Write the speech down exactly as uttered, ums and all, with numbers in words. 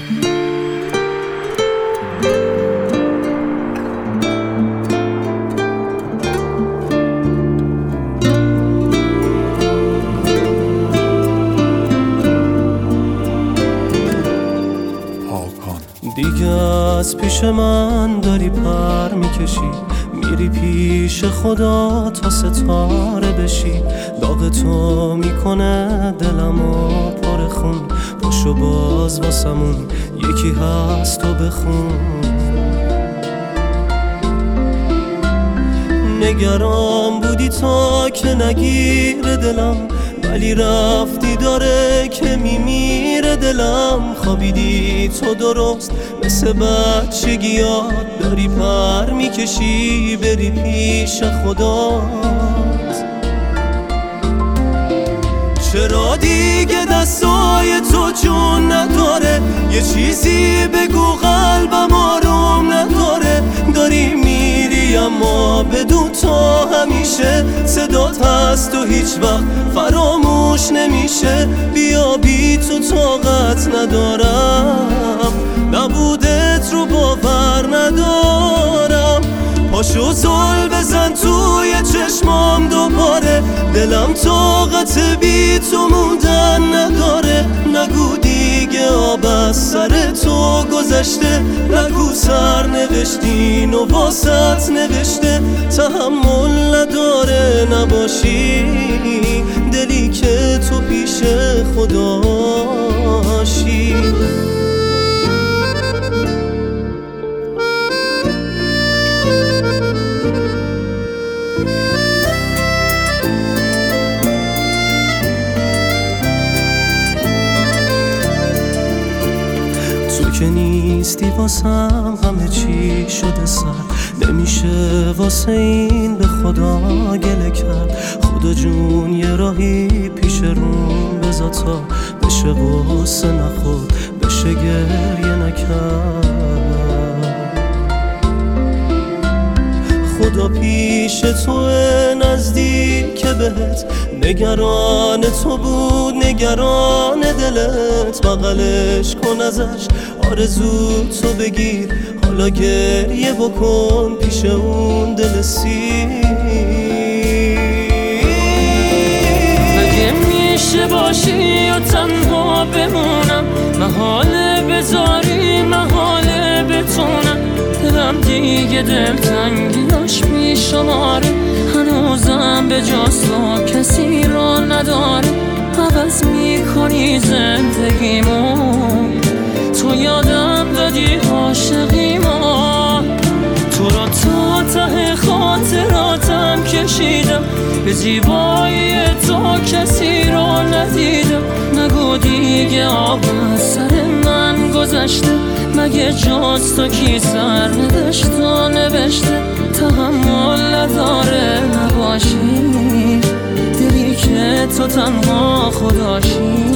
دیگه از پیش من داری پر میکشی، میری پیش خدا تا ستاره بشی. داغ تو میکنه دلمو پر خون، پاشو باز واسمون یکی هست تو بخون. نگران بودی تا که نگیره دلم، ولی رفتی داره که میمیره دلم. خوابیدی تو درست مثل بچگی یاد، داری پر میکشی بری پیش خدات. چرا دیگه دستای تو جون نداره؟ یه چیزی بگو قلبم آروم نداره. داری میری اما بدون تو همیشه صدات هست و هیچ وقت فراموش نمیشه. بیا بی تو طاقت ندارم، نبودت رو باور ندارم. پاشو زل بزن توی چشمام دوباره، دلم طاقت بی تو موندن نداره. نگو دیگه آب از سر تو گذشته، نگو سر نوشتین و واسط نوشته. تحمل نداره نباشی دلی که تو پیش خداشی. که نیستی واسم همه چی شده سر، نمیشه واسه این به خدا گله کرد. خدا جون یه راهی پیش روم بذار تا بشه غصه نخورد، بشه گریه نکرد. خدا پیش تو نزدیک بهت، نگران تو بود نگران دلت. بغلش کن ازش آرزو تو بگیر، حالا گریه بکن پیش اون دل سیر. مگه میشه باشی و تنها بمونم؟ محاله بذاری محاله بتونم. دلم دیگه دلتنگیاش میشماره، هنوزم به جاست و کسی را نداره. عوض میکنی زندگیمو، تو یادم دادی عاشقیمو. تو را تا ته خاطراتم کشیدم، به زیبایی تو کسی را ندیدم. نگو دیگه آب از سر من گذشته، مگه جز تو کی سر نداشت و نوشته. تحمل نداره نباشی دلی که تو تنها خداشی.